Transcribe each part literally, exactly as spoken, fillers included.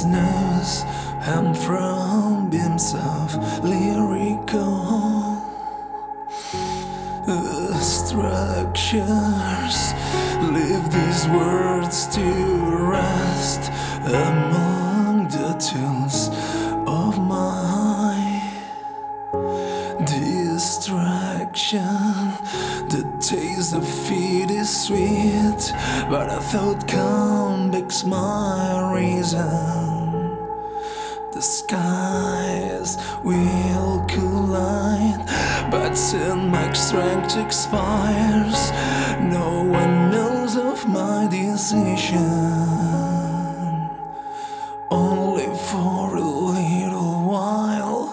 business. I'm from beams of lyrical structures. Leave these words to rest among the tools of my distraction. The taste of it is sweet, but I thought comebacks my reason. The skies will collide, but soon my strength expires. No one knows of my decision, only for a little while.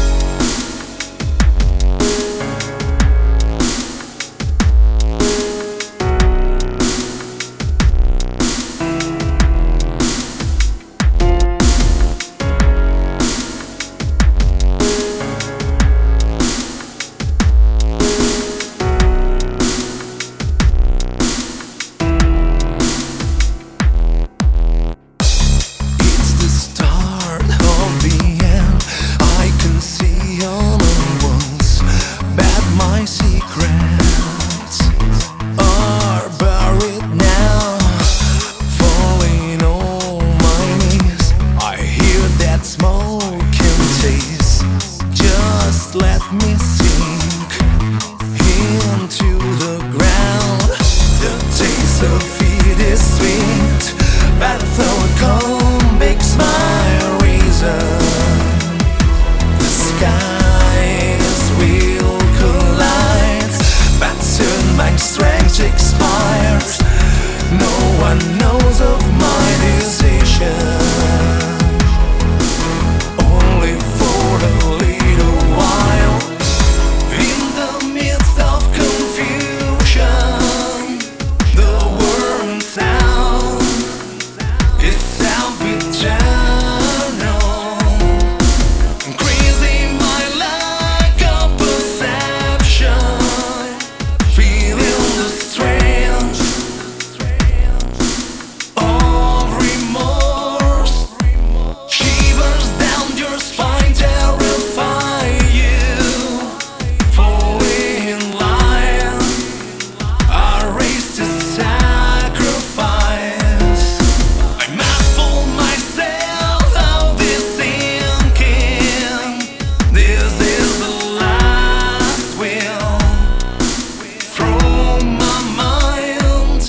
My secrets are buried now, falling on my knees. I hear that smoke and taste. Just let me sink into the ground. The taste of it is sweet, but the thought comebacks my reason. The skies will collide, but soon my strength expires. No one knows of my decision, only for a little while. In the midst of confusion, the word sound is self-eternal, increasing my lack of perception. Feeling the strange of remorse, shivers down your spine, terrify you. Falling in line, I race to sacrifice. I must pull myself out this sinking. This is the last will from my mind.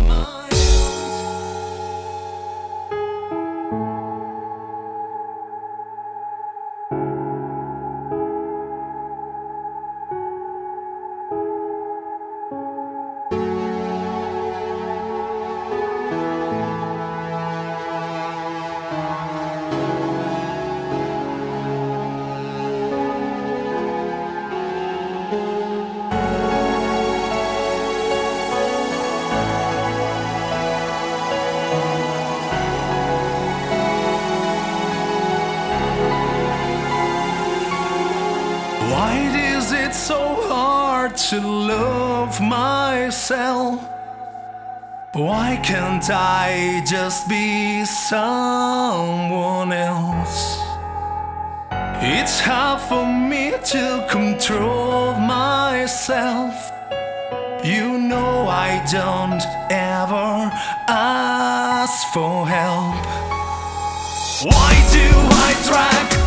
Why is it so hard to love myself? Why can't I just be someone else? It's hard for me to control myself. You know I don't ever ask for help. Why do I drag